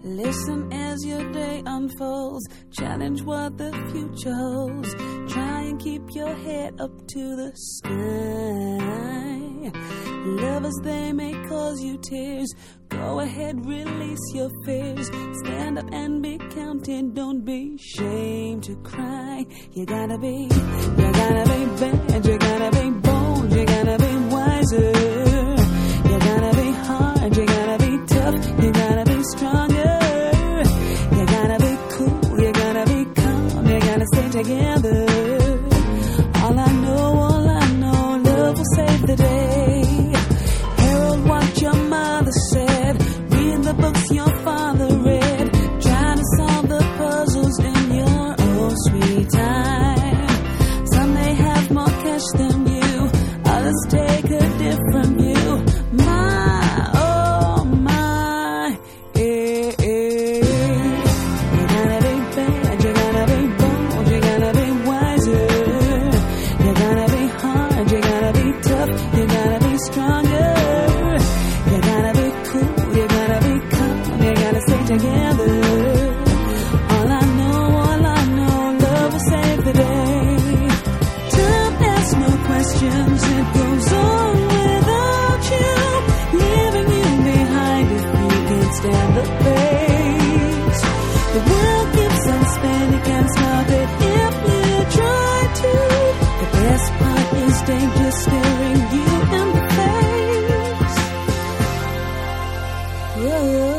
Listen as your day unfolds. Challenge what the future holds. Try and keep your head up to the sky. Lovers, they may cause you tears. Go ahead, release your fears. Stand up and be counted. Don't be ashamed to cry. You gotta be bad. You gotta be bold. You gotta be wiser. You gotta be hard. You gotta be tough. You gotta be stronger. You gotta be cool. You gotta be calm. You gotta stay together. All I know, love will save the day. Herald what your mother said. Read the books your father read. Try to solve the puzzles in your own sweet time. Some may have more cash than you. Others take a different view. My, oh my, eh, eh. You gotta be bad, you gotta be bold, you gotta be wiser. You gotta be hard, you gotta be tough, you gotta be stronger. You gotta be cool, you gotta be calm, you gotta stay together. All I know, love will save the day. Time asks no questions, it goes on without you, leaving you behind if you can't stand the pace. The world keeps on spinning, you can't stop it if you try to. The best part is danger staring you in the face. Whoa.